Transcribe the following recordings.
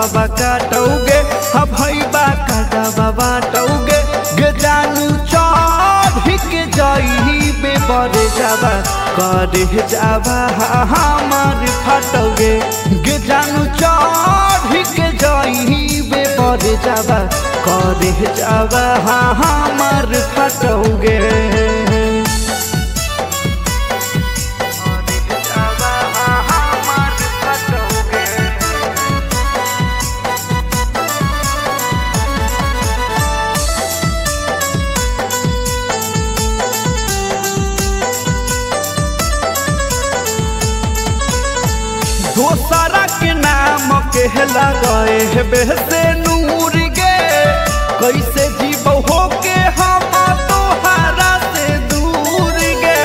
बाबा काटोगे भैबा का बाबा टोगे गे जानू चढ़ के जाई बेबर जावा करे जावा हमार फटोगे गे जानू चढ़ के जाई बेबर जावा करे जावा हमार फटोगे। दोसरा के नाम के लगाए बेहसे नूर गे कैसे जीव हो के हम तोहरा से दूर गे।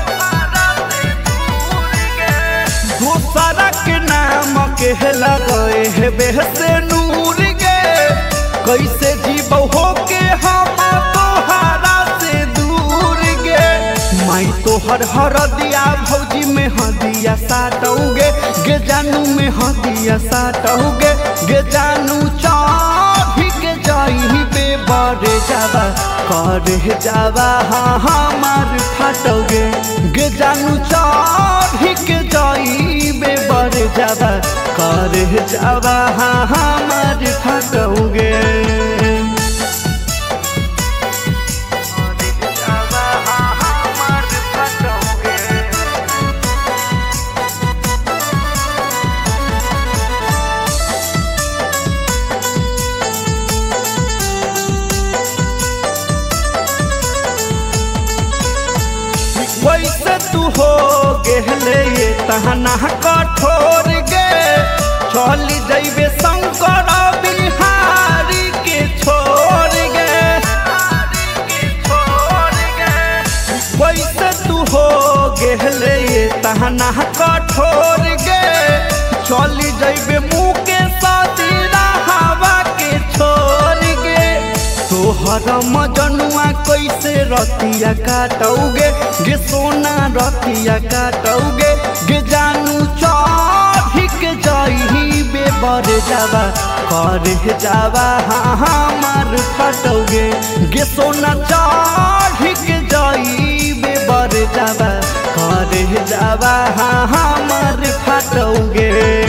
दोसरा के नाम के लगाए बेहसे नूर गे कैसे जीव हो के हम तोहरा से दूर गे। माई तोहर हर दिया भौजी में हदिया साटोगे गे जानू में हदिया साटोगे गे जानू चढ़ के जाई बेबर जावा करे जावा हमार फटोगे गे जानू चढ़ के जाई बेबर जावा करे जावा हमार फटोगे। वैसे तू हो गेले ये तहना कठोर गे चली जैबे शंकर बिहारी के छोड़ गे। वैसे तू हो गेले ये तहना कठोर गे चली जैबे मुँह के साथी हवा के छोड़ गे। तोहर मजनुआ कैसे रतिया काटोगे गे सोना रतिया काटोगे गे जानू चढ़ के जाई बेबर जावा करे जावा हमार फटोगे गे सोना चढ़ के जाई बेबर जावा करे जावा हमार फटोगे।